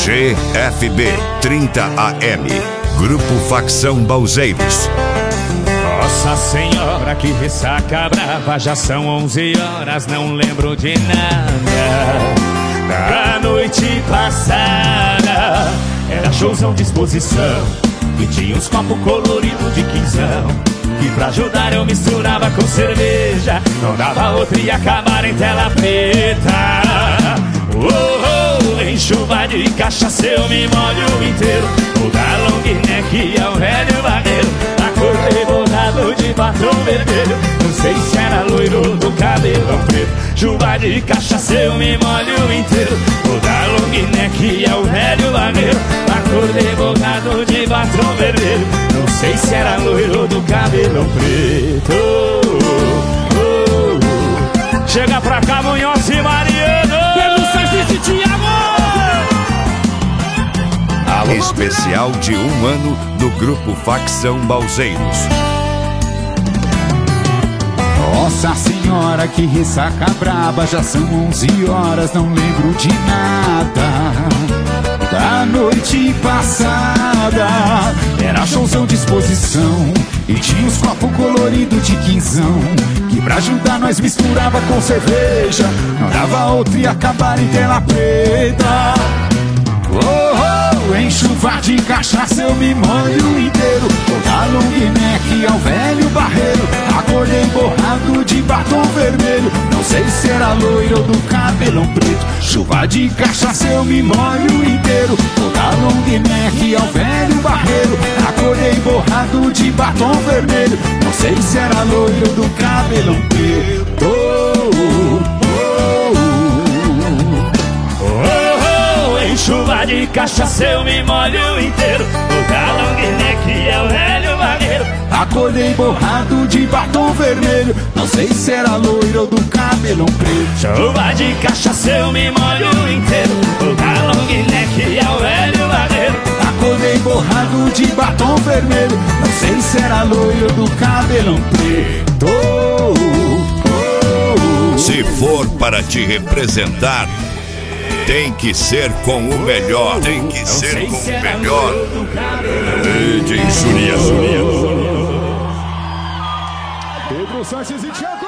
GFB 30 AM, Grupo Facção Balzeiros. Nossa Senhora, que ressaca brava, já são 11 horas, não lembro de nada da noite passada. Era showzão de exposição e tinha uns copos coloridos de quinzão, que pra ajudar eu misturava com cerveja, não dava outra e acabar em tela preta. Em chuva de cachaça eu me molho inteiro, o da long neck é o velho barreiro, acordei borrado de batom vermelho, não sei se era loiro do cabelão preto. Chuva de cachaça eu me molho inteiro, o da long neck é o velho barreiro, acordei borrado de batom vermelho, não sei se era loiro do cabelão preto. Chega pra cá, Munhoz e Mariano, Pedro Sanches e Thiago. Especial de 1 ano do Grupo Facção Balzeiros. Nossa Senhora, que ressaca braba, já são 11 horas, não lembro de nada da noite passada. Era showzão de exposição e tinha uns copos coloridos de quinzão, que pra ajudar nós misturava com cerveja, não dava outra e acabar em tela preta. Em chuva de cachaça eu me molho inteiro, o da long neck é o velho barreiro, acordei borrado de batom vermelho, não sei se era loiro ou do cabelão preto. Chuva de cachaça eu me molho inteiro, o da long neck é o velho barreiro, acordei borrado de batom vermelho, não sei se era loiro ou do cabelão preto. Chuva de cachaça eu me molho inteiro, o da long neck é o velho barreiro, acordei borrado de batom vermelho, não sei se era loiro ou do cabelão preto. Chuva de cachaça eu me molho inteiro, o da long neck é o velho barreiro, acordei borrado de batom vermelho, não sei se era loiro ou do cabelão preto. Se for para te representar, tem que ser com o melhor. Tem que ser com o melhor. DJ Zulia. Pedro Sanches e Thiago.